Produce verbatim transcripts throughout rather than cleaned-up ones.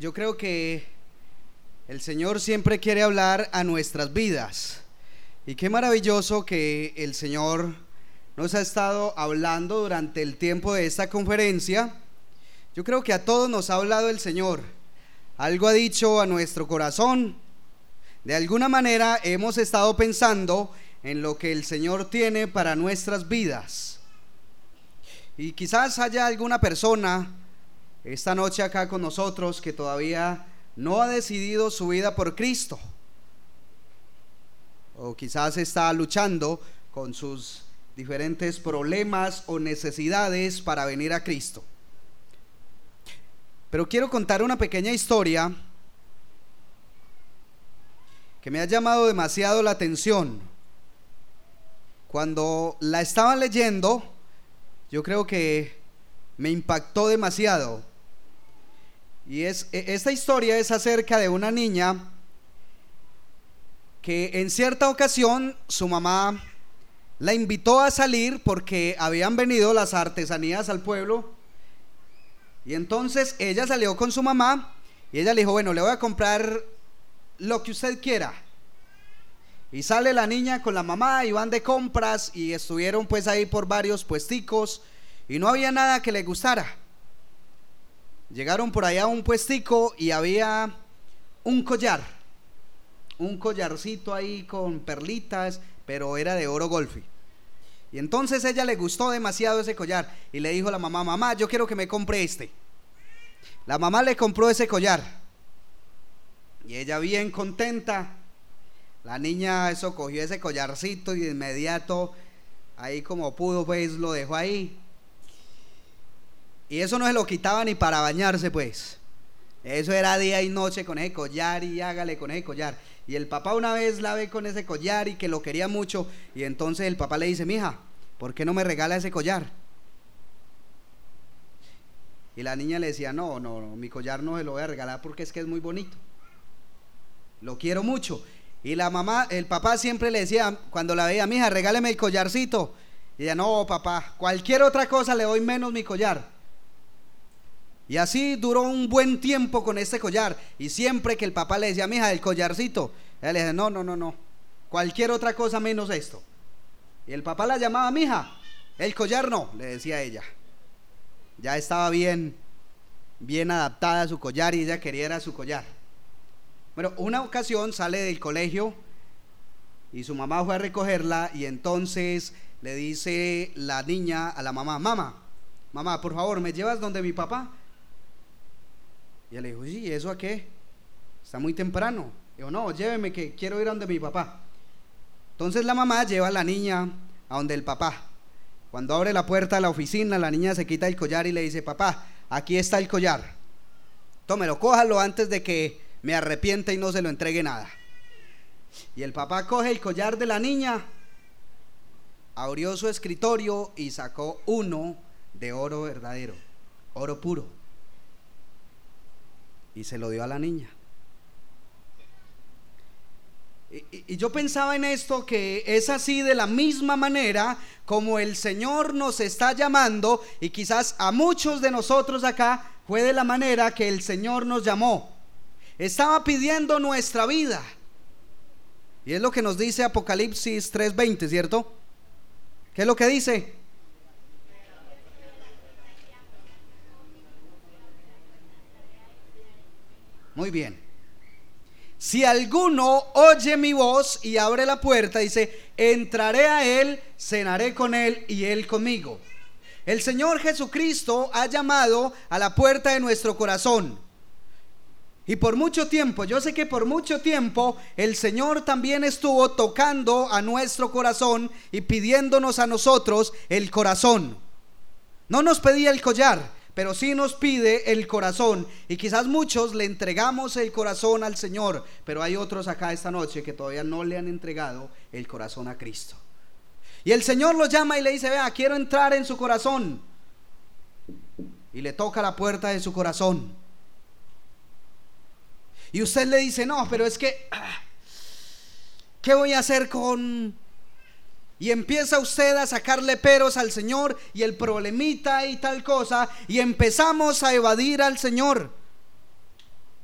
yo creo que el Señor siempre quiere hablar a nuestras vidas. Y qué maravilloso que el Señor nos ha estado hablando durante el tiempo de esta conferencia. Yo creo que a todos nos ha hablado el Señor. Algo ha dicho a nuestro corazón. De alguna manera hemos estado pensando en lo que el Señor tiene para nuestras vidas. Y quizás haya alguna persona esta noche acá con nosotros que todavía no ha decidido su vida por Cristo, o quizás está luchando con sus diferentes problemas o necesidades para venir a Cristo. Pero quiero contar una pequeña historia que me ha llamado demasiado la atención. Cuando la estaba leyendo, yo creo que me impactó demasiado. Y es, esta historia es acerca de una niña que en cierta ocasión su mamá la invitó a salir porque habían venido las artesanías al pueblo. Y entonces ella salió con su mamá y ella le dijo: bueno, le voy a comprar lo que usted quiera. Y sale la niña con la mamá y van de compras y estuvieron pues ahí por varios puesticos y no había nada que le gustara. Llegaron por allá a un puestico y había un collar, un collarcito ahí con perlitas, pero era de oro golfi. Y entonces ella le gustó demasiado ese collar y le dijo a la mamá: mamá, yo quiero que me compre este. La mamá le compró ese collar y ella bien contenta. La niña eso cogió ese collarcito y de inmediato ahí como pudo pues lo dejó ahí. Y eso no se lo quitaba ni para bañarse pues. Eso era día y noche con ese collar y hágale con ese collar. Y el papá una vez la ve con ese collar y que lo quería mucho. Y entonces el papá le dice: mija, ¿por qué no me regala ese collar? Y la niña le decía: no, no, no, mi collar no se lo voy a regalar porque es que es muy bonito. Lo quiero mucho. Y la mamá, el papá siempre le decía cuando la veía: mija, regáleme el collarcito. Y ella: no, papá, cualquier otra cosa le doy menos mi collar. Y así duró un buen tiempo con este collar. Y siempre que el papá le decía: mija, el collarcito, ella le decía: no, no, no, no, cualquier otra cosa menos esto. Y el papá la llamaba: mija, el collar no, le decía ella. Ya estaba bien, bien adaptada a su collar y ella quería era su collar. Bueno, una ocasión sale del colegio y su mamá fue a recogerla y entonces le dice la niña a la mamá: mamá, mamá, por favor, ¿me llevas donde mi papá? Y ella le dijo: sí, ¿eso a qué? Está muy temprano. Dijo: no, lléveme que quiero ir a donde mi papá. Entonces la mamá lleva a la niña a donde el papá. Cuando abre la puerta de la oficina, la niña se quita el collar y le dice: papá, aquí está el collar, tómelo, cójalo antes de que me arrepienta y no se lo entregue nada. Y el papá coge el collar de la niña, abrió su escritorio y sacó uno de oro verdadero, oro puro, y se lo dio a la niña. Y, y, y yo pensaba en esto, que es así de la misma manera como el Señor nos está llamando, y quizás a muchos de nosotros acá fue de la manera que el Señor nos llamó. Estaba pidiendo nuestra vida. Y es lo que nos dice Apocalipsis tres veinte, ¿cierto? ¿Qué es lo que dice? Muy bien. Si alguno oye mi voz y abre la puerta, dice: entraré a él, cenaré con él y él conmigo. El Señor Jesucristo ha llamado a la puerta de nuestro corazón. Y por mucho tiempo, yo sé que por mucho tiempo el Señor también estuvo tocando a nuestro corazón y pidiéndonos a nosotros el corazón. No nos pedía el collar, pero sí nos pide el corazón. Y quizás muchos le entregamos el corazón al Señor, pero hay otros acá esta noche que todavía no le han entregado el corazón a Cristo. Y el Señor los llama y le dice: vea, quiero entrar en su corazón. Y le toca la puerta de su corazón. Y usted le dice: no, pero es que ¿qué voy a hacer con...? Y empieza usted a sacarle peros al Señor y el problemita y tal cosa, y empezamos a evadir al Señor.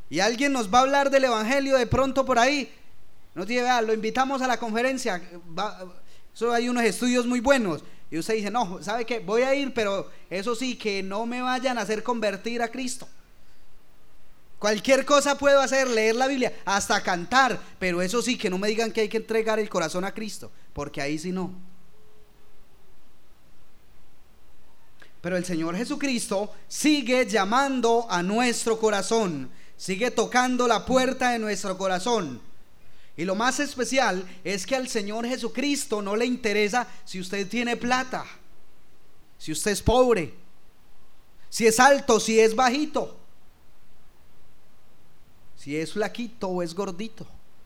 y alguien nos va a hablar del evangelio de pronto por ahí, nos dice, vea, lo invitamos a la conferencia, va, eso hay unos estudios muy buenos, y usted dice, no, ¿sabe qué? Voy a ir, pero eso sí, que no me vayan a hacer convertir a Cristo. Cualquier cosa puedo hacer, leer la Biblia, hasta cantar, pero eso sí, que no me digan que hay que entregar el corazón a Cristo, porque ahí sí no. Pero el Señor Jesucristo sigue llamando a nuestro corazón, sigue tocando la puerta de nuestro corazón. Y lo más especial es que al Señor Jesucristo no le interesa si usted tiene plata, si usted es pobre, si es alto, si es bajito, si es flaquito o es gordito.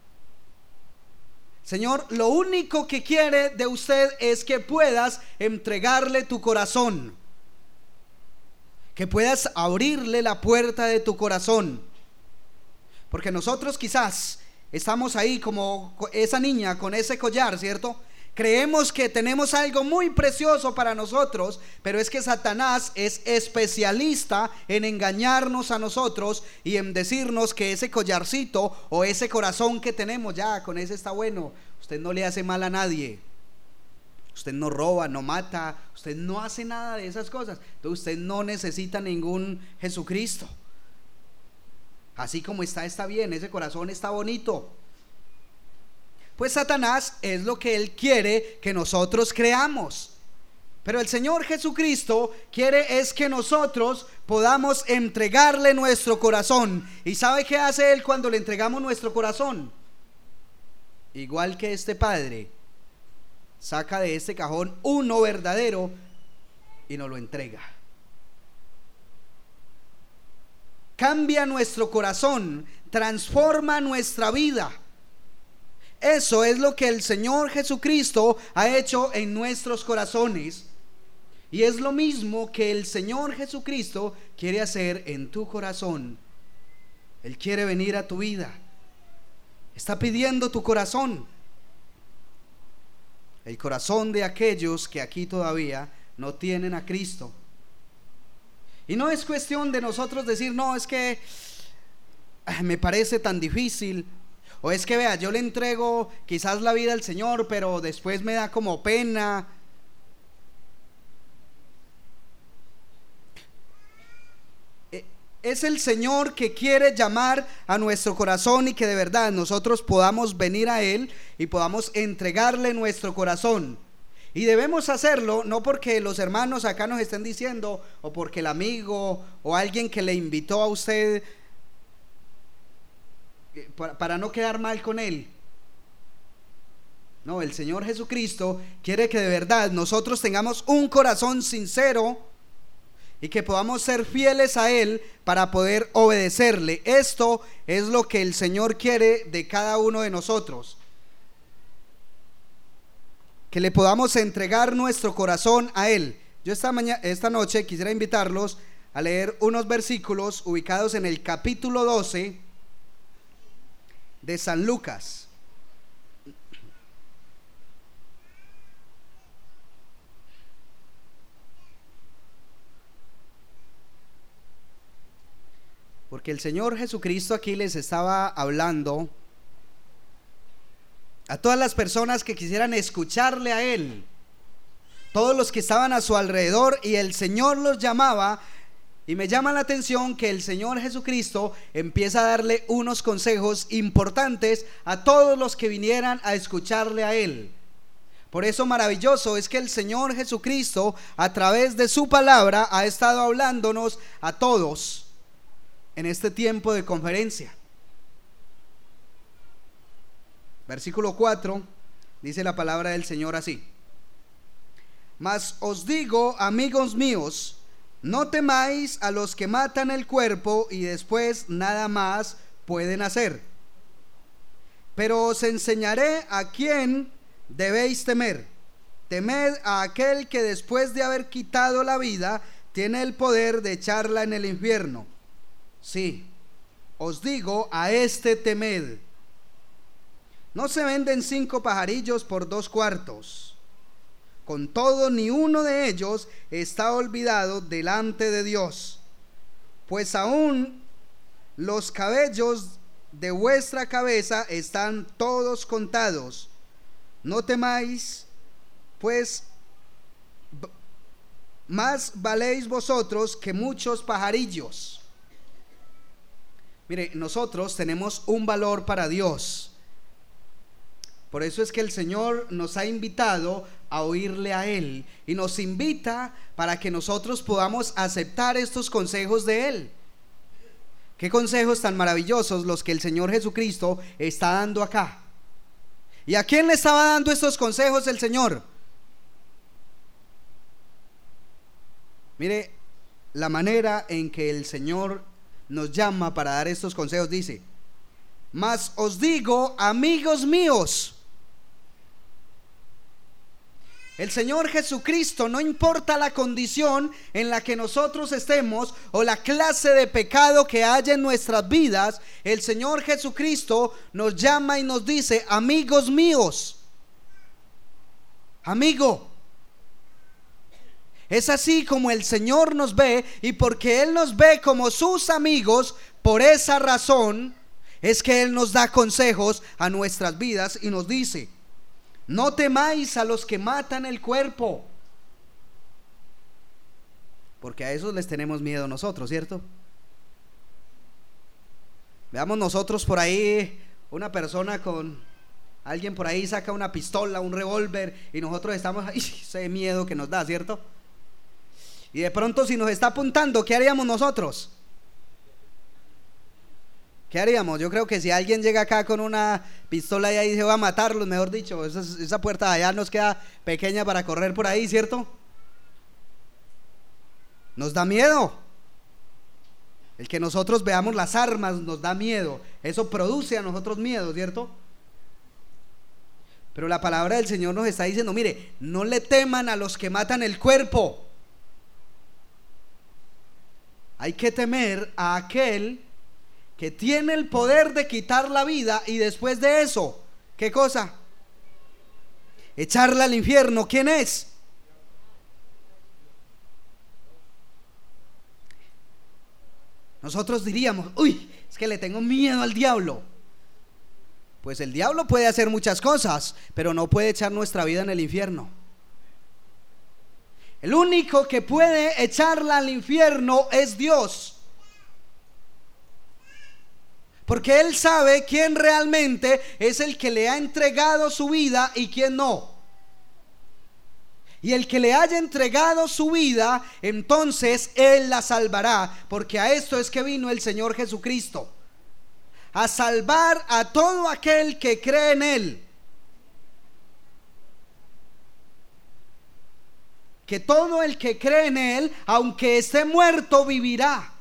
Señor, lo único que quiere de usted es que puedas entregarle tu corazón, que puedas abrirle la puerta de tu corazón. Porque nosotros quizás estamos ahí como esa niña con ese collar, ¿cierto? Creemos que tenemos algo muy precioso para nosotros, pero es que Satanás es especialista en engañarnos a nosotros y en decirnos que ese collarcito o ese corazón que tenemos, ya con ese está bueno, usted no le hace mal a nadie, usted no roba, no mata, usted no hace nada de esas cosas, entonces usted no necesita ningún Jesucristo. Así como está, está bien, ese corazón está bonito. Pues Satanás es lo que él quiere que nosotros creamos. Pero el Señor Jesucristo quiere es que nosotros podamos entregarle nuestro corazón. ¿Y sabe qué hace él cuando le entregamos nuestro corazón? Igual que este padre, saca de este cajón uno verdadero y nos lo entrega. Cambia nuestro corazón, transforma nuestra vida. Eso es lo que el Señor Jesucristo ha hecho en nuestros corazones. Y es lo mismo que el Señor Jesucristo quiere hacer en tu corazón. Él quiere venir a tu vida. Está pidiendo tu corazón. El corazón de aquellos que aquí todavía no tienen a Cristo. Y no es cuestión de nosotros decir, no, es que me parece tan difícil. O es que vea, yo le entrego quizás la vida al Señor, pero después me da como pena. Es el Señor que quiere llamar a nuestro corazón y que de verdad nosotros podamos venir a Él y podamos entregarle nuestro corazón. Y debemos hacerlo no porque los hermanos acá nos estén diciendo, o porque el amigo o alguien que le invitó a usted, para no quedar mal con él. No, el Señor Jesucristo quiere que de verdad nosotros tengamos un corazón sincero y que podamos ser fieles a Él para poder obedecerle. Esto es lo que el Señor quiere de cada uno de nosotros, que le podamos entregar nuestro corazón a Él. Yo esta mañana, esta noche quisiera invitarlos a leer unos versículos ubicados en el capítulo doce de San Lucas. Porque el Señor Jesucristo aquí les estaba hablando a todas las personas que quisieran escucharle a Él, todos los que estaban a su alrededor, y el Señor los llamaba. Y me llama la atención que el Señor Jesucristo empieza a darle unos consejos importantes a todos los que vinieran a escucharle a Él. Por eso maravilloso es que el Señor Jesucristo a través de su palabra ha estado hablándonos a todos en este tiempo de conferencia. Versículo cuatro, dice la palabra del Señor así: Mas os digo, amigos míos, no temáis a los que matan el cuerpo y después nada más pueden hacer. Pero os enseñaré a quién debéis temer. Temed a aquel que después de haber quitado la vida tiene el poder de echarla en el infierno. Sí, os digo, a este temed. No se venden cinco pajarillos por dos cuartos. Con todo, ni uno de ellos está olvidado delante de Dios. Pues aún los cabellos de vuestra cabeza están todos contados. No temáis, pues más valéis vosotros que muchos pajarillos. Mire, nosotros tenemos un valor para Dios. Por eso es que el Señor nos ha invitado a oírle a Él, y nos invita para que nosotros podamos aceptar estos consejos de Él. Qué consejos tan maravillosos los que el Señor Jesucristo está dando acá. ¿Y a quién le estaba dando estos consejos el Señor? Mire la manera en que el Señor nos llama para dar estos consejos. Dice: mas os digo, amigos míos. El Señor Jesucristo, no importa la condición en la que nosotros estemos o la clase de pecado que haya en nuestras vidas, el Señor Jesucristo nos llama y nos dice: amigos míos. Amigo. Es así como el Señor nos ve, y porque Él nos ve como sus amigos, por esa razón es que Él nos da consejos a nuestras vidas y nos dice: no temáis a los que matan el cuerpo, porque a esos les tenemos miedo nosotros, ¿cierto? Veamos nosotros por ahí una persona con alguien por ahí saca una pistola, un revólver, y nosotros estamos ahí, ese miedo que nos da, ¿cierto? Y de pronto, si nos está apuntando, ¿qué haríamos nosotros? ¿Qué haríamos? Yo creo que si alguien llega acá con una pistola y ahí se va a matarlos, mejor dicho, esa, esa puerta de allá nos queda pequeña para correr por ahí, ¿cierto? Nos da miedo. El que nosotros veamos las armas nos da miedo. Eso produce a nosotros miedo, ¿cierto? Pero la palabra del Señor nos está diciendo: mire, no le teman a los que matan el cuerpo. Hay que temer a aquel que tiene el poder de quitar la vida, y después de eso, ¿qué cosa? Echarla al infierno. ¿Quién es? Nosotros diríamos: uy, es que le tengo miedo al diablo. Pues el diablo puede hacer muchas cosas, pero no puede echar nuestra vida en el infierno. El único que puede echarla al infierno es Dios, porque Él sabe quién realmente es el que le ha entregado su vida y quién no. Y el que le haya entregado su vida, entonces Él la salvará, porque a esto es que vino el Señor Jesucristo, a salvar a todo aquel que cree en Él. Que todo el que cree en Él, aunque esté muerto, vivirá.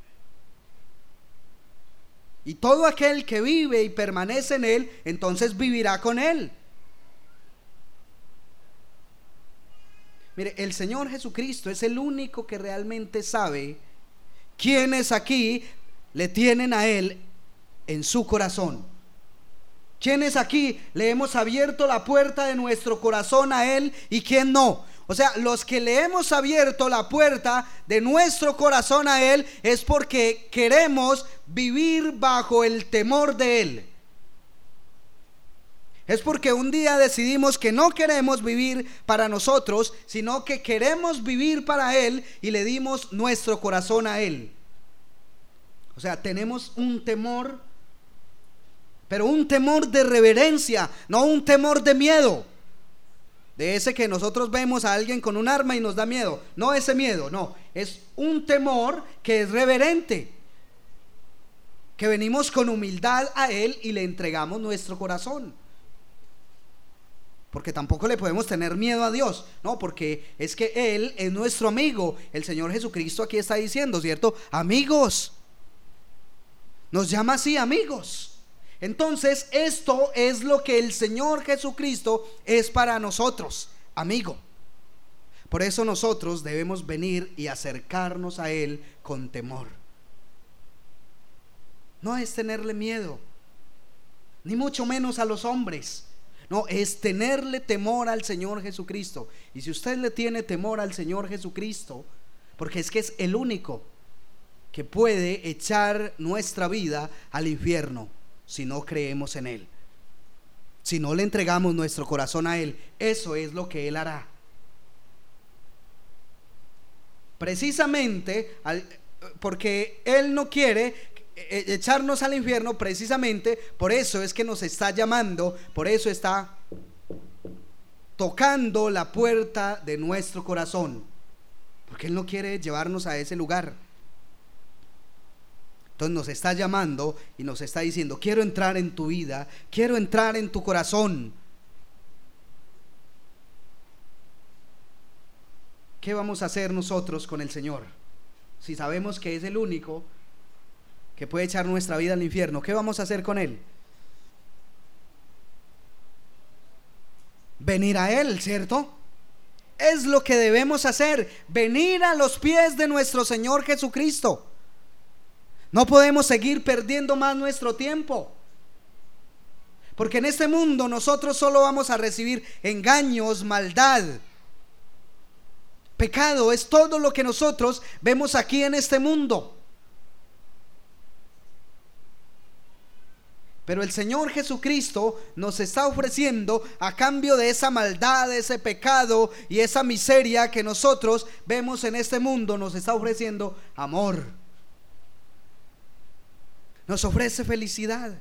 Y todo aquel que vive y permanece en Él, entonces vivirá con Él. Mire, el Señor Jesucristo es el único que realmente sabe quiénes aquí le tienen a Él en su corazón. ¿Quiénes aquí le hemos abierto la puerta de nuestro corazón a Él y quién no? O sea, los que le hemos abierto la puerta de nuestro corazón a Él es porque queremos vivir bajo el temor de Él. Es porque un día decidimos que no queremos vivir para nosotros, sino que queremos vivir para Él, y le dimos nuestro corazón a Él. O sea, tenemos un temor, pero un temor de reverencia, no un temor de miedo. De ese que nosotros vemos a alguien con un arma y nos da miedo. No ese miedo, no. Es un temor que es reverente, que venimos con humildad a Él y le entregamos nuestro corazón. Porque tampoco le podemos tener miedo a Dios, no, porque es que Él es nuestro amigo. El Señor Jesucristo aquí está diciendo, ¿cierto? Amigos. Nos llama así, amigos. Entonces, esto es lo que el Señor Jesucristo es para nosotros, amigo. Por eso nosotros debemos venir y acercarnos a Él con temor. No es tenerle miedo, ni mucho menos a los hombres. No, es tenerle temor al Señor Jesucristo. Y si usted le tiene temor al Señor Jesucristo, porque es que es el único que puede echar nuestra vida al infierno si no creemos en Él. Si no le entregamos nuestro corazón a Él, eso es lo que Él hará. Precisamente porque Él no quiere echarnos al infierno, precisamente por eso es que nos está llamando, por eso está tocando la puerta de nuestro corazón, porque Él no quiere llevarnos a ese lugar. Entonces nos está llamando y nos está diciendo: quiero entrar en tu vida, quiero entrar en tu corazón. ¿Qué vamos a hacer nosotros con el Señor? Si sabemos que es el único que puede echar nuestra vida al infierno, ¿qué vamos a hacer con Él? Venir a Él, ¿cierto? Es lo que debemos hacer, venir a los pies de nuestro Señor Jesucristo. No podemos seguir perdiendo más nuestro tiempo, porque en este mundo nosotros solo vamos a recibir engaños, maldad. Pecado es todo lo que nosotros vemos aquí en este mundo. Pero el Señor Jesucristo nos está ofreciendo, a cambio de esa maldad, ese pecado y esa miseria que nosotros vemos en este mundo, nos está ofreciendo amor. Nos ofrece felicidad.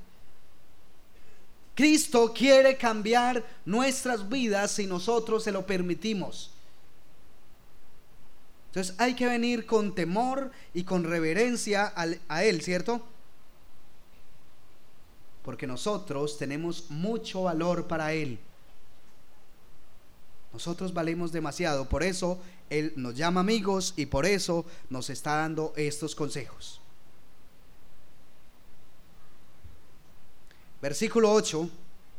Cristo quiere cambiar nuestras vidas si nosotros se lo permitimos. Entonces hay que venir con temor y con reverencia a Él, ¿cierto? Porque nosotros tenemos mucho valor para Él. Nosotros valemos demasiado. Por eso Él nos llama amigos y por eso nos está dando estos consejos. Versículo ocho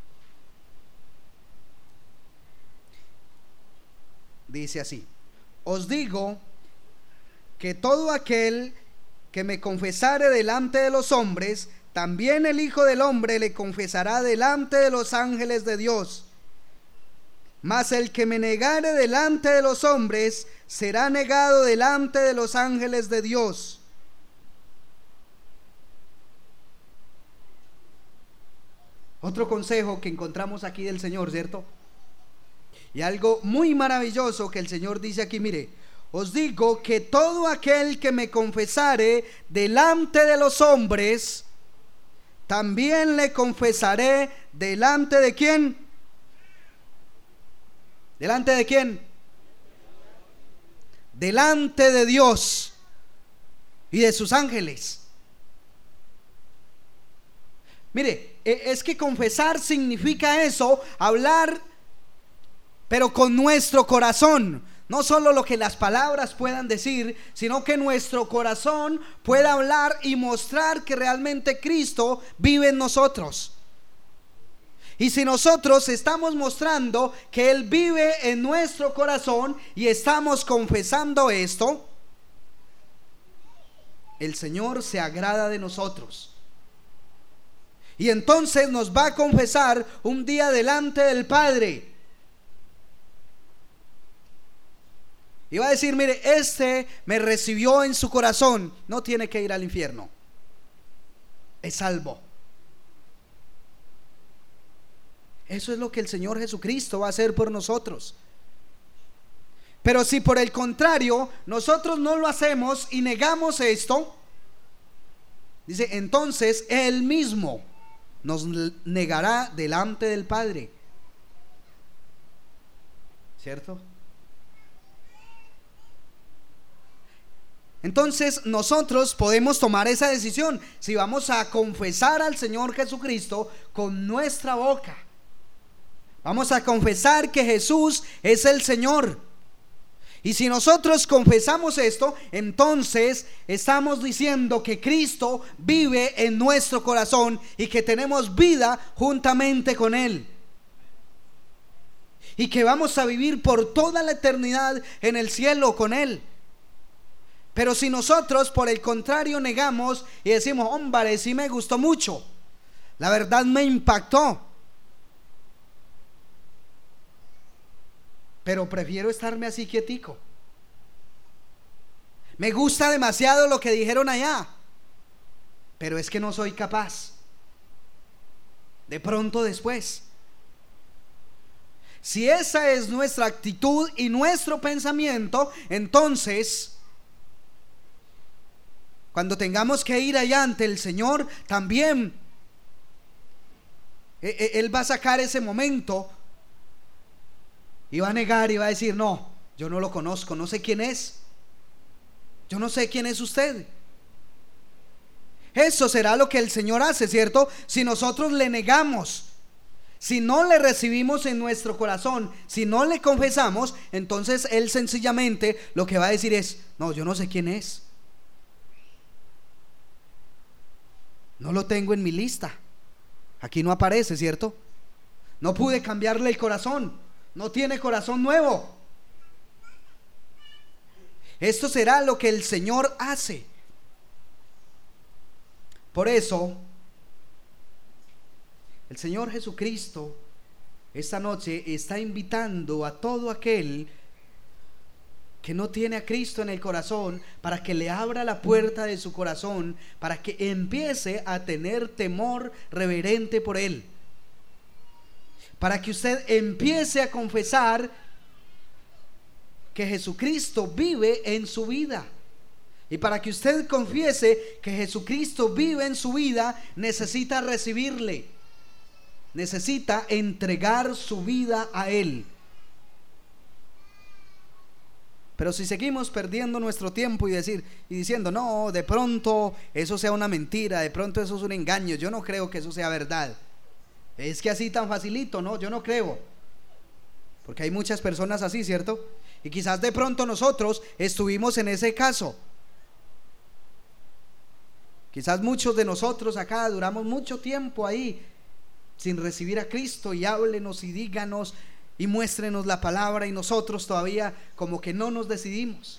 dice así: os digo que todo aquel que me confesare delante de los hombres, también el Hijo del Hombre le confesará delante de los ángeles de Dios. Mas el que me negare delante de los hombres, será negado delante de los ángeles de Dios. Otro consejo que encontramos aquí del Señor, ¿cierto? Y algo muy maravilloso que el Señor dice aquí: mire, os digo que todo aquel que me confesare delante de los hombres, también le confesaré delante de quién. ¿Delante de quién? Delante de Dios y de sus ángeles. Mire, es que confesar significa eso, hablar, pero con nuestro corazón. No solo lo que las palabras puedan decir, sino que nuestro corazón pueda hablar y mostrar que realmente Cristo vive en nosotros. Y si nosotros estamos mostrando que Él vive en nuestro corazón y estamos confesando esto, el Señor se agrada de nosotros. Y entonces nos va a confesar un día delante del Padre. Y va a decir: mire, este me recibió en su corazón, no tiene que ir al infierno, es salvo. Eso es lo que el Señor Jesucristo va a hacer por nosotros. Pero si por el contrario nosotros no lo hacemos y negamos esto, dice, entonces Él mismo nos negará delante del Padre, ¿cierto? Entonces nosotros podemos tomar esa decisión si vamos a confesar al Señor Jesucristo con nuestra boca. Vamos a confesar que Jesús es el Señor. Y si nosotros confesamos esto, entonces estamos diciendo que Cristo vive en nuestro corazón y que tenemos vida juntamente con Él. Y que vamos a vivir por toda la eternidad en el cielo con Él. Pero si nosotros por el contrario negamos y decimos: hombre, sí me gustó mucho, la verdad me impactó, pero prefiero estarme así quietico, Me gusta demasiado lo que dijeron allá, pero es que no soy capaz. De pronto después. Si esa es nuestra actitud y nuestro pensamiento, entonces cuando tengamos que ir allá ante el Señor, también Él va a sacar ese momento y va a negar y va a decir: no, yo no lo conozco, no sé quién es, yo no sé quién es usted. Eso será lo que el Señor hace, ¿cierto? Si nosotros le negamos, si no le recibimos en nuestro corazón, si no le confesamos, entonces Él sencillamente lo que va a decir es: no, yo no sé quién es, no lo tengo en mi lista, aquí no aparece, ¿cierto? No pude cambiarle el corazón, no tiene corazón nuevo. Esto será lo que el Señor hace. Por eso el Señor Jesucristo esta noche está invitando a todo aquel que no tiene a Cristo en el corazón, para que le abra la puerta de su corazón, para que empiece a tener temor reverente por Él, para que usted empiece a confesar que Jesucristo vive en su vida. Y para que usted confiese que Jesucristo vive en su vida, necesita recibirle, necesita entregar su vida a Él. Pero si seguimos perdiendo nuestro tiempo y decir y diciendo: no, de pronto eso sea una mentira, de pronto eso es un engaño, yo no creo que eso sea verdad, es que así tan facilito, no, yo no creo, porque hay muchas personas así, ¿cierto? Y quizás de pronto nosotros estuvimos en ese caso. Quizás muchos de nosotros acá duramos mucho tiempo ahí sin recibir a Cristo, y háblenos y díganos y muéstrenos la palabra, y nosotros todavía como que no nos decidimos.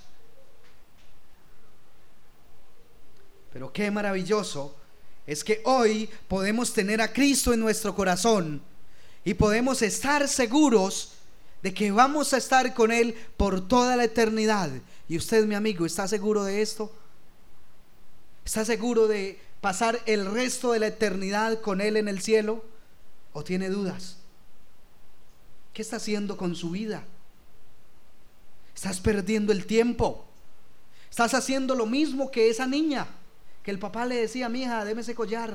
Pero qué maravilloso es que hoy podemos tener a Cristo en nuestro corazón y podemos estar seguros de que vamos a estar con Él por toda la eternidad. Y usted, mi amigo, ¿está seguro de esto? ¿Está seguro de pasar el resto de la eternidad con Él en el cielo? ¿O tiene dudas? ¿Qué está haciendo con su vida? ¿Estás perdiendo el tiempo? ¿Estás haciendo lo mismo que esa niña que el papá le decía: mija, deme ese collar?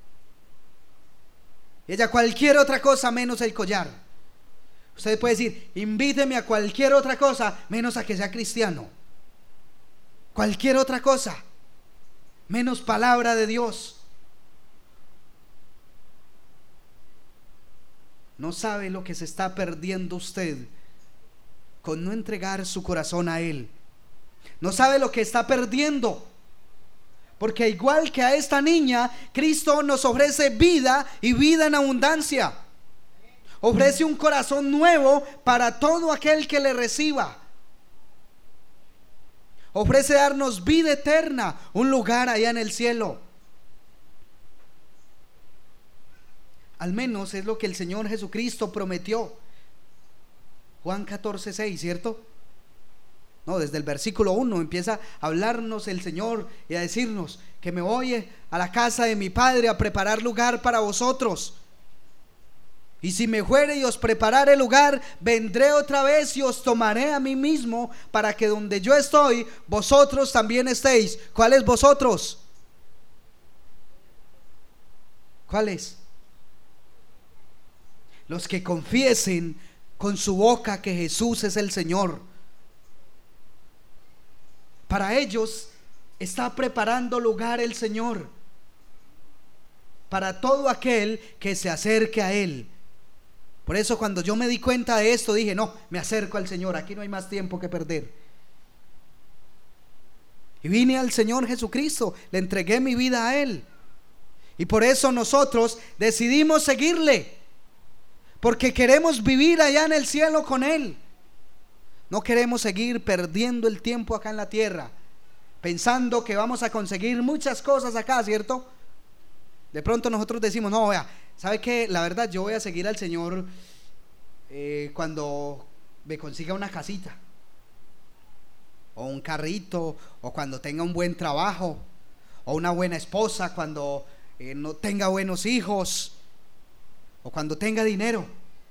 Ella cualquier otra cosa menos el collar. Usted puede decir: invíteme a cualquier otra cosa menos a que sea cristiano. Cualquier otra cosa menos palabra de Dios. No sabe lo que se está perdiendo usted con no entregar su corazón a Él. No sabe lo que está perdiendo, porque igual que a esta niña, Cristo nos ofrece vida y vida en abundancia. Ofrece un corazón nuevo para todo aquel que le reciba. Ofrece darnos vida eterna, un lugar allá en el cielo. Al menos es lo que el Señor Jesucristo prometió. Juan catorce seis, ¿cierto? No, desde el versículo uno empieza a hablarnos el Señor y a decirnos que me voy a la casa de mi Padre a preparar lugar para vosotros. Y si me fuere y os preparare lugar, vendré otra vez y os tomaré a mí mismo, para que donde yo estoy, vosotros también estéis. ¿Cuáles vosotros? ¿Cuáles? Los que confiesen con su boca que Jesús es el Señor. Para ellos está preparando lugar el Señor, para todo aquel que se acerque a Él. Por eso cuando yo me di cuenta de esto, dije: no, me acerco al Señor, aquí no hay más tiempo que perder. Y vine al Señor Jesucristo, le entregué mi vida a Él. Y por eso nosotros decidimos seguirle, porque queremos vivir allá en el cielo con Él. No queremos seguir perdiendo el tiempo acá en la tierra, pensando que vamos a conseguir muchas cosas acá, ¿cierto? De pronto nosotros decimos: no, vea, ¿sabe qué? La verdad, yo voy a seguir al Señor eh, cuando me consiga una casita. o un carrito, o cuando tenga un buen trabajo, o una buena esposa, cuando eh, no tenga buenos hijos, o cuando tenga dinero.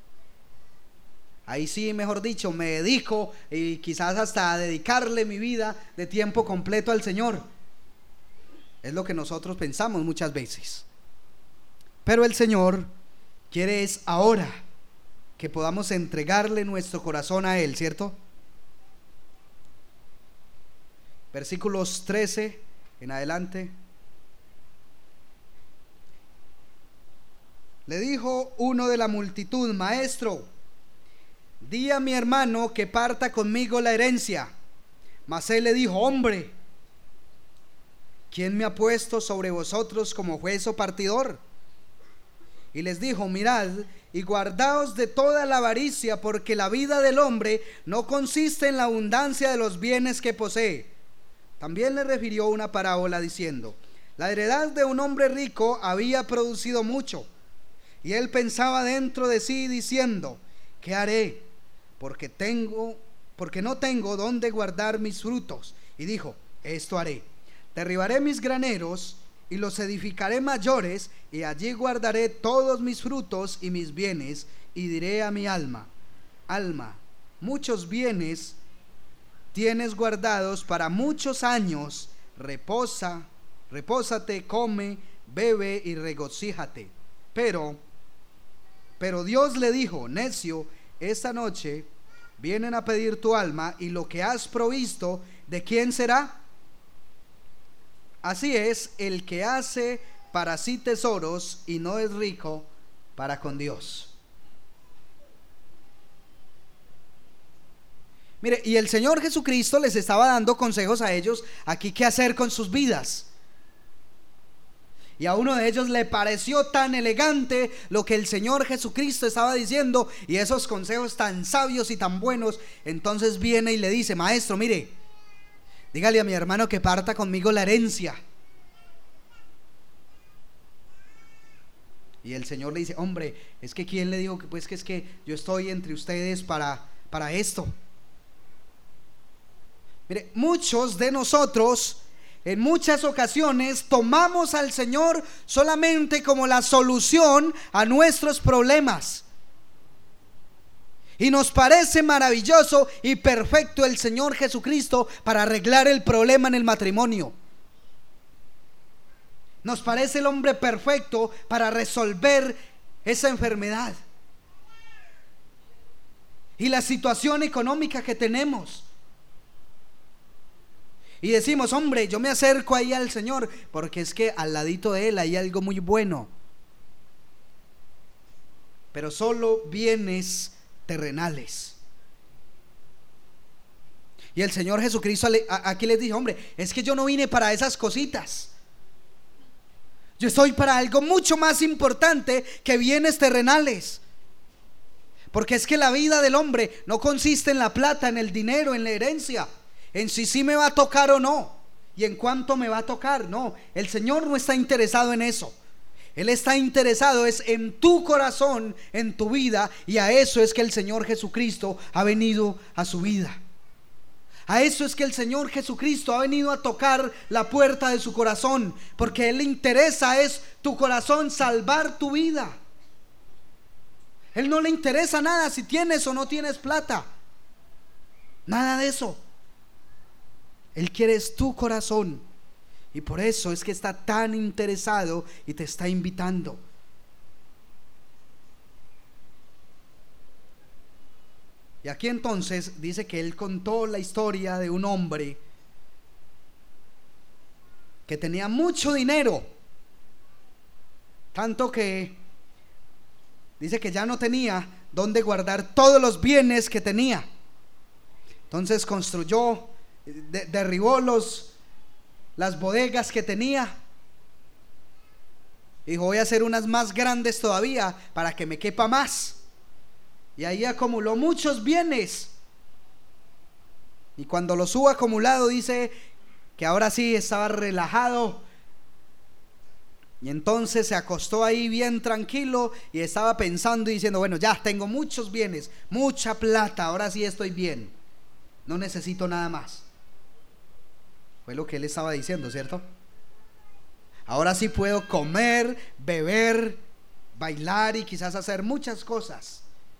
Ahí sí, mejor dicho, me dedico y quizás hasta a dedicarle mi vida de tiempo completo al Señor. Es lo que nosotros pensamos muchas veces. Pero el Señor quiere es ahora que podamos entregarle nuestro corazón a Él, ¿cierto? Versículos trece en adelante. Le dijo uno de la multitud: Maestro, di a mi hermano que parta conmigo la herencia. Mas él le dijo: Hombre, ¿quién me ha puesto sobre vosotros como juez o partidor? Y les dijo: Mirad y guardaos de toda la avaricia, porque la vida del hombre no consiste en la abundancia de los bienes que posee. También le refirió una parábola diciendo: La heredad de un hombre rico había producido mucho, y él pensaba dentro de sí diciendo: ¿qué haré? Porque tengo, porque no tengo dónde guardar mis frutos. Y dijo: esto haré: derribaré mis graneros y los edificaré mayores, y allí guardaré todos mis frutos y mis bienes. Y diré a mi alma: alma, muchos bienes tienes guardados para muchos años, reposa, repósate, come, bebe y regocíjate. Pero, pero Dios le dijo: necio, esta noche vienen a pedir tu alma, y lo que has provisto, ¿de quién será? Así es el que hace para sí tesoros y no es rico para con Dios. Mire, y el Señor Jesucristo les estaba dando consejos a ellos aquí qué hacer con sus vidas. Y a uno de ellos le pareció tan elegante lo que el Señor Jesucristo estaba diciendo, y esos consejos tan sabios y tan buenos. Entonces viene y le dice: Maestro, mire, dígale a mi hermano que parta conmigo la herencia. Y el Señor le dice: hombre, es que ¿quién le dijo que pues que es que yo estoy entre ustedes para, para esto? Mire, muchos de nosotros en muchas ocasiones tomamos al Señor solamente como la solución a nuestros problemas. Y nos parece maravilloso y perfecto el Señor Jesucristo para arreglar el problema en el matrimonio. Nos parece el hombre perfecto para resolver esa enfermedad y la situación económica que tenemos. Y decimos: hombre, yo me acerco ahí al Señor porque es que al ladito de Él hay algo muy bueno. Pero solo bienes terrenales. Y el Señor Jesucristo aquí les dijo: hombre, es que yo no vine para esas cositas. Yo estoy para algo mucho más importante que bienes terrenales. Porque es que la vida del hombre no consiste en la plata, en el dinero, en la herencia, en si sí me va a tocar o no, y en cuánto me va a tocar. No, el Señor no está interesado en eso. Él está interesado es en tu corazón, en tu vida, y a eso es que el Señor Jesucristo ha venido a su vida. A eso es que el Señor Jesucristo ha venido a tocar la puerta de su corazón, porque a Él le interesa es tu corazón, salvar tu vida. Él no le interesa nada si tienes o no tienes plata, nada de eso. Él quiere es tu corazón, y por eso es que está tan interesado y te está invitando. Y aquí entonces dice que él contó la historia de un hombre que tenía mucho dinero, tanto que dice que ya no tenía dónde guardar todos los bienes que tenía. Entonces construyó, de, derribó los, las bodegas que tenía. Dijo: voy a hacer unas más grandes todavía para que me quepa más. Y ahí acumuló muchos bienes. Y cuando los hubo acumulado, dice que ahora sí estaba relajado. Y entonces se acostó ahí bien tranquilo y estaba pensando y diciendo: bueno, ya tengo muchos bienes, mucha plata, ahora sí estoy bien, no necesito nada más. Fue lo que él estaba diciendo, ¿cierto? Ahora sí puedo comer, beber, bailar y quizás hacer muchas cosas.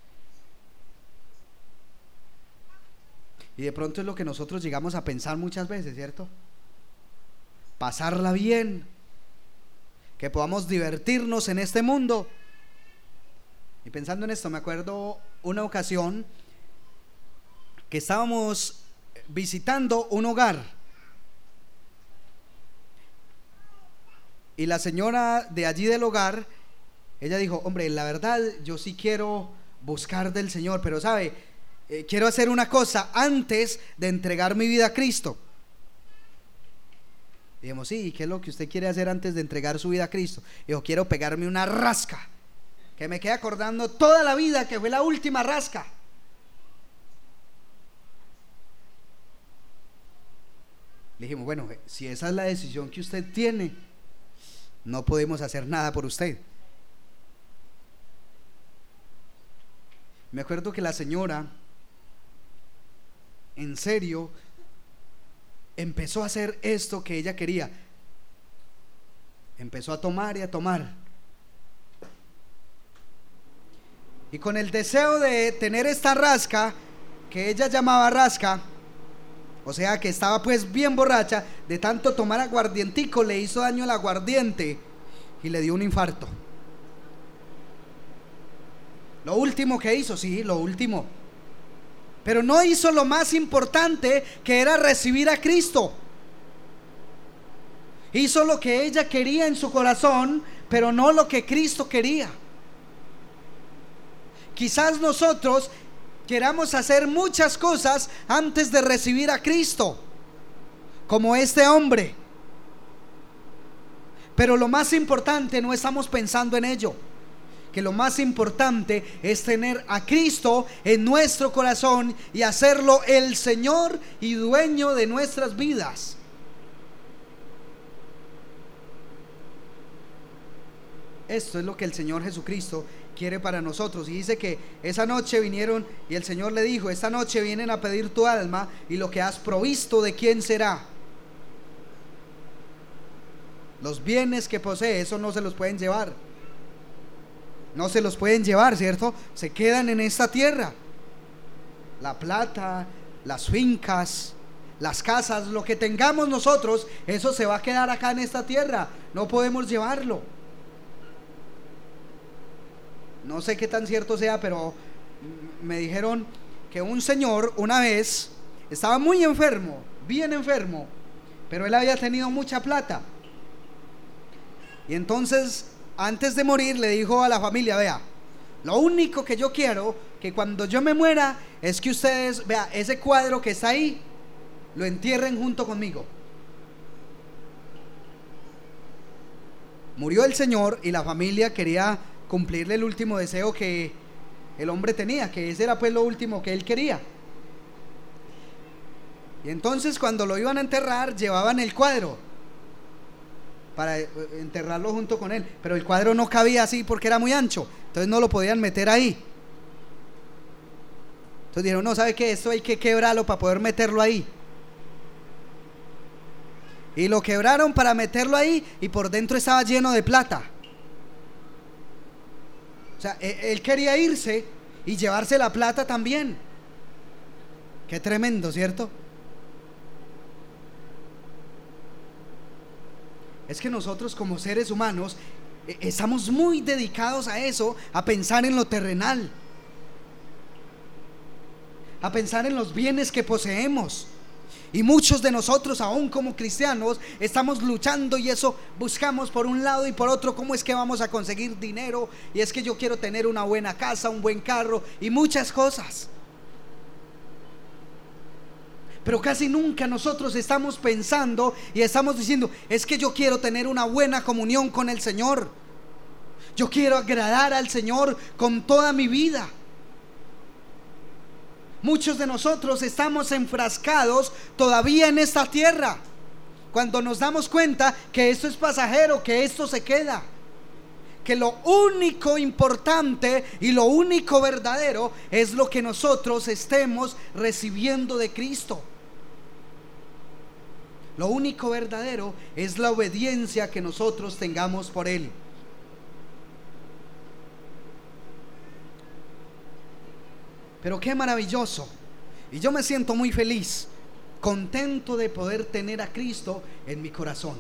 Y de pronto es lo que nosotros llegamos a pensar muchas veces, ¿cierto? Pasarla bien, que podamos divertirnos en este mundo. Y pensando en esto, me acuerdo una ocasión que estábamos visitando un hogar. Y la señora de allí del hogar, ella dijo: hombre, la verdad yo sí quiero buscar del Señor, pero sabe, eh, quiero hacer una cosa antes de entregar mi vida a Cristo. Y dijimos: sí, ¿y qué es lo que usted quiere hacer antes de entregar su vida a Cristo? Dijo: quiero pegarme una rasca, que me quede acordando toda la vida que fue la última rasca. Le dijimos: bueno, si esa es la decisión que usted tiene, no podemos hacer nada por usted. Me acuerdo que la señora, en serio, empezó a hacer esto que ella quería. Empezó a tomar y a tomar. Y con el deseo de tener esta rasca, que ella llamaba rasca, o sea que estaba pues bien borracha, de tanto tomar aguardientico le hizo daño al aguardiente y le dio un infarto. Lo último que hizo, sí, lo último, pero no hizo lo más importante, que era recibir a Cristo. Hizo lo que ella quería en su corazón, pero no lo que Cristo quería. Quizás nosotros queramos hacer muchas cosas antes de recibir a Cristo, como este hombre, pero lo más importante no estamos pensando en ello. Que lo más importante es tener a Cristo en nuestro corazón y hacerlo el Señor y dueño de nuestras vidas. Esto es lo que el Señor Jesucristo quiere para nosotros. Y dice que esa noche vinieron y el Señor le dijo: esta noche vienen a pedir tu alma, y lo que has provisto, ¿de quién será? Los bienes que posee, eso no se los pueden llevar. No se los pueden llevar, ¿cierto? Se quedan en esta tierra. La plata, las fincas, las casas, lo que tengamos nosotros, eso se va a quedar acá en esta tierra. No podemos llevarlo. No sé qué tan cierto sea, pero me dijeron que un señor una vez estaba muy enfermo, bien enfermo, pero él había tenido mucha plata. Y entonces, antes de morir, le dijo a la familia: vea, lo único que yo quiero, que cuando yo me muera, es que ustedes, vea, ese cuadro que está ahí, lo entierren junto conmigo. Murió el señor y la familia quería cumplirle el último deseo que el hombre tenía, que ese era pues lo último que él quería. Y entonces, cuando lo iban a enterrar, llevaban el cuadro para enterrarlo junto con él, pero el cuadro no cabía así porque era muy ancho, entonces no lo podían meter ahí. Entonces dijeron: no, ¿sabe qué? Esto hay que quebrarlo para poder meterlo ahí. Y lo quebraron para meterlo ahí, y por dentro estaba lleno de plata. O sea, él quería irse y llevarse la plata también. Qué tremendo, ¿cierto? Es que nosotros, como seres humanos, estamos muy dedicados a eso, a pensar en lo terrenal, a pensar en los bienes que poseemos. Y muchos de nosotros, aún como cristianos, estamos luchando, y eso buscamos por un lado y por otro: cómo es que vamos a conseguir dinero, y es que yo quiero tener una buena casa, un buen carro y muchas cosas. Pero casi nunca nosotros estamos pensando y estamos diciendo: es que yo quiero tener una buena comunión con el Señor, yo quiero agradar al Señor con toda mi vida. Muchos de nosotros estamos enfrascados todavía en esta tierra, cuando nos damos cuenta que esto es pasajero, que esto se queda, que lo único importante y lo único verdadero es lo que nosotros estemos recibiendo de Cristo. Lo único verdadero es la obediencia que nosotros tengamos por Él. Pero qué maravilloso. Y yo me siento muy feliz, contento de poder tener a Cristo en mi corazón.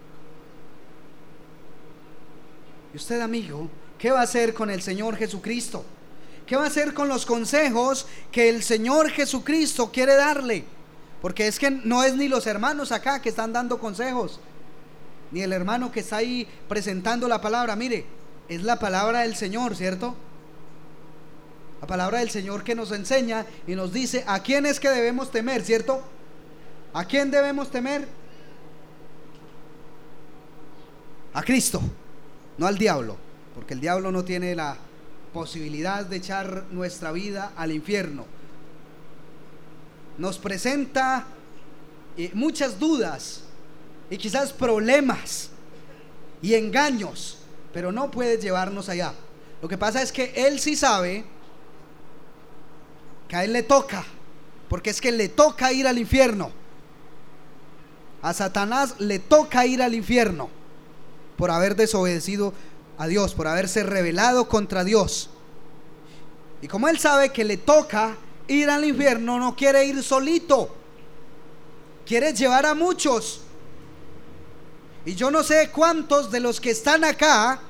¿Y usted, amigo, qué va a hacer con el Señor Jesucristo? ¿Qué va a hacer con los consejos que el Señor Jesucristo quiere darle? Porque es que no es ni los hermanos acá que están dando consejos, ni el hermano que está ahí presentando la palabra. Mire, es la palabra del Señor, ¿cierto? La palabra del Señor que nos enseña y nos dice a quién es que debemos temer, ¿cierto? ¿A quién debemos temer? A Cristo, no al diablo, porque el diablo no tiene la posibilidad de echar nuestra vida al infierno. Nos presenta eh, muchas dudas y quizás problemas y engaños, pero no puede llevarnos allá. Lo que pasa es que Él sí sabe que a Él le toca, porque es que le toca ir al infierno. A Satanás le toca ir al infierno por haber desobedecido a Dios, por haberse rebelado contra Dios. Y como Él sabe que le toca ir al infierno, no quiere ir solito, quiere llevar a muchos. Y yo no sé cuántos de los que están acá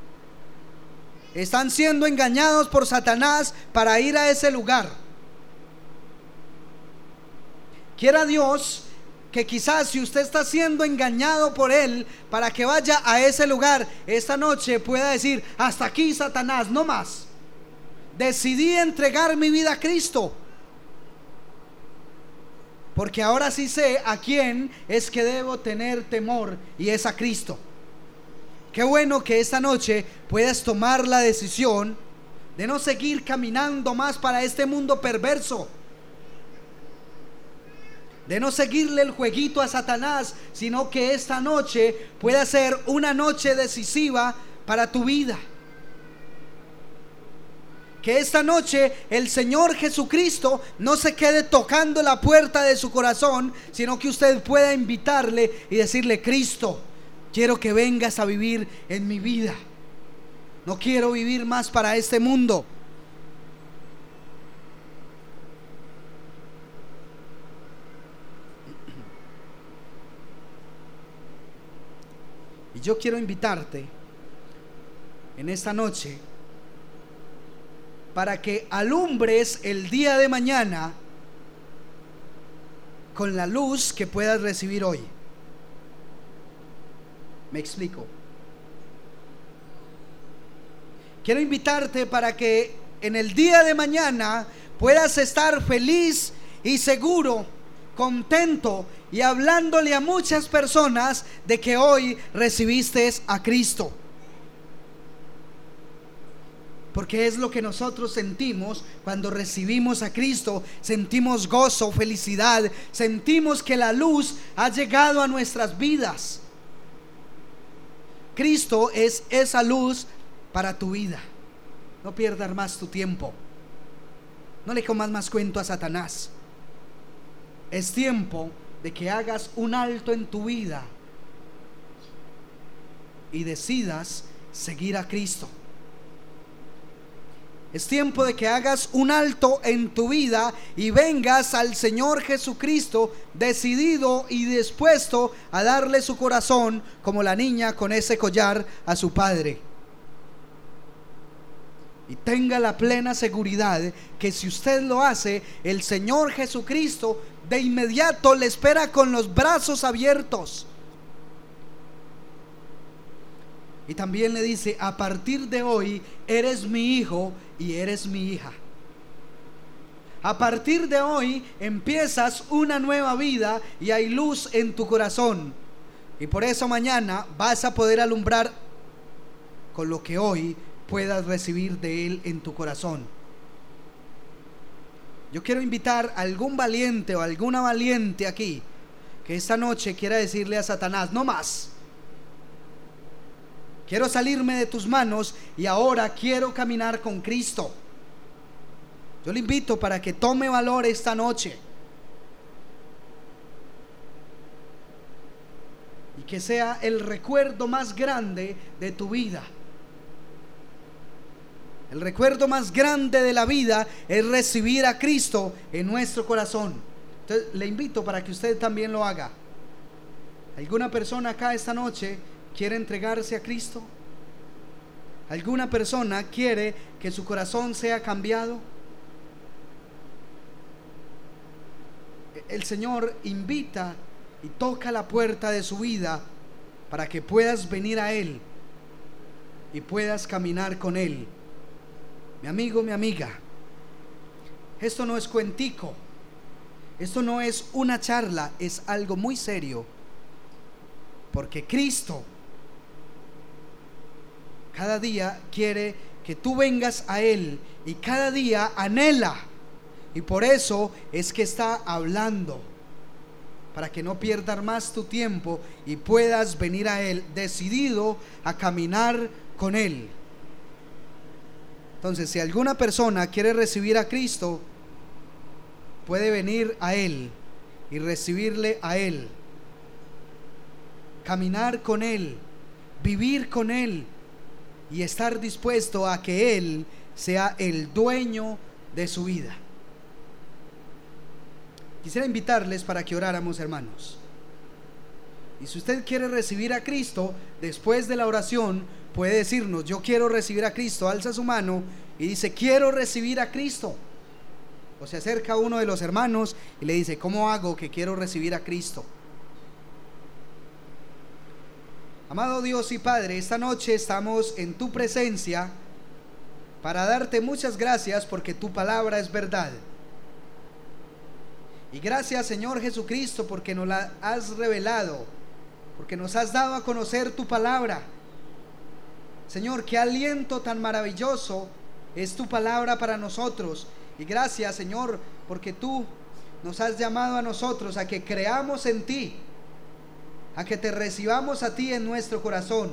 están siendo engañados por Satanás para ir a ese lugar. Quiera Dios que quizás si usted está siendo engañado por él para que vaya a ese lugar, esta noche pueda decir: hasta aquí, Satanás, no más. Decidí entregar mi vida a Cristo, porque ahora sí sé a quién es que debo tener temor, y es a Cristo. Qué bueno que esta noche puedas tomar la decisión de no seguir caminando más para este mundo perverso, de no seguirle el jueguito a Satanás, sino que esta noche pueda ser una noche decisiva para tu vida. Que esta noche el Señor Jesucristo no se quede tocando la puerta de su corazón, sino que usted pueda invitarle y decirle: Cristo, quiero que vengas a vivir en mi vida. No quiero vivir más para este mundo. Y yo quiero invitarte en esta noche para que alumbres el día de mañana con la luz que puedas recibir hoy. Me explico. Quiero invitarte para que en el día de mañana puedas estar feliz y seguro, contento y hablándole a muchas personas de que hoy recibiste a Cristo. Porque es lo que nosotros sentimos cuando recibimos a Cristo. Sentimos gozo, felicidad, sentimos que la luz ha llegado a nuestras vidas. Cristo es esa luz para tu vida. No pierdas más tu tiempo. No le comas más cuento a Satanás. Es tiempo de que hagas un alto en tu vida y decidas seguir a Cristo. Es tiempo de que hagas un alto en tu vida y vengas al Señor Jesucristo decidido y dispuesto a darle su corazón, como la niña con ese collar, a su padre. Y tenga la plena seguridad que si usted lo hace, el Señor Jesucristo de inmediato le espera con los brazos abiertos. Y también le dice: a partir de hoy eres mi hijo y eres mi hija. A partir de hoy empiezas una nueva vida y hay luz en tu corazón. Y por eso mañana vas a poder alumbrar con lo que hoy puedas recibir de Él en tu corazón. Yo quiero invitar a algún valiente o alguna valiente aquí que esta noche quiera decirle a Satanás: no más. Quiero salirme de tus manos y ahora quiero caminar con Cristo. Yo le invito para que tome valor esta noche. que sea el recuerdo más grande de tu vida. El recuerdo más grande de la vida es recibir a Cristo en nuestro corazón. Entonces le invito para que usted también lo haga. ¿Alguna persona acá esta noche quiere entregarse a Cristo? ¿Alguna persona quiere que su corazón sea cambiado? El Señor invita y toca la puerta de su vida para que puedas venir a Él y puedas caminar con Él. Mi amigo, mi amiga, esto no es cuentico, esto no es una charla, es algo muy serio, porque Cristo cada día quiere que tú vengas a Él y cada día anhela, y por eso es que está hablando, para que no pierdas más tu tiempo y puedas venir a Él decidido a caminar con Él. Entonces, si alguna persona quiere recibir a Cristo, puede venir a Él y recibirle a Él, caminar con Él, vivir con Él y estar dispuesto a que Él sea el dueño de su vida. Quisiera invitarles para que oráramos, hermanos. Y si usted quiere recibir a Cristo, después de la oración puede decirnos: yo quiero recibir a Cristo. Alza su mano y dice: quiero recibir a Cristo. O se acerca a uno de los hermanos y le dice: ¿cómo hago que quiero recibir a Cristo? Amado Dios y Padre, esta noche estamos en tu presencia para darte muchas gracias porque tu palabra es verdad. Y gracias, Señor Jesucristo, porque nos la has revelado, porque nos has dado a conocer tu palabra. Señor, qué aliento tan maravilloso es tu palabra para nosotros. Y gracias, Señor, porque tú nos has llamado a nosotros a que creamos en ti, a que te recibamos a ti en nuestro corazón.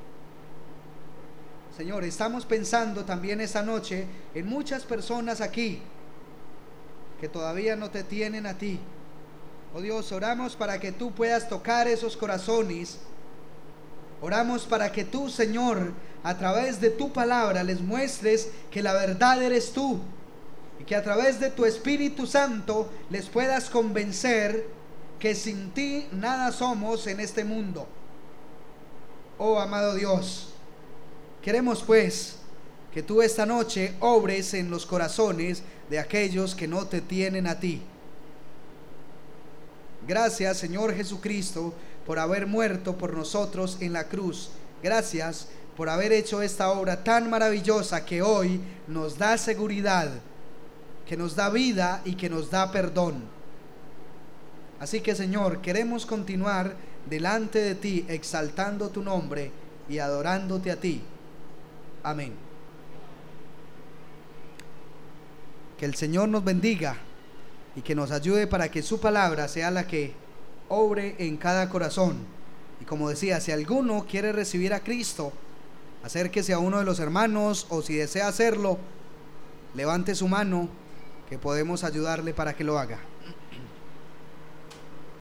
Señor, estamos pensando también esta noche en muchas personas aquí que todavía no te tienen a ti. Oh Dios, oramos para que tú puedas tocar esos corazones. Oramos para que tú, Señor, a través de tu palabra les muestres que la verdad eres tú, y que a través de tu Espíritu Santo les puedas convencer que sin ti nada somos en este mundo. Oh amado Dios, queremos pues que tú esta noche obres en los corazones de aquellos que no te tienen a ti. Gracias, Señor Jesucristo, por haber muerto por nosotros en la cruz. Gracias por haber hecho esta obra tan maravillosa que hoy nos da seguridad, que nos da vida y que nos da perdón. Así que, Señor, queremos continuar delante de ti exaltando tu nombre y adorándote a ti. Amén. Que el Señor nos bendiga y que nos ayude para que su palabra sea la que obre en cada corazón. Y como decía, si alguno quiere recibir a Cristo, acérquese a uno de los hermanos, o si desea hacerlo, levante su mano, que podemos ayudarle para que lo haga.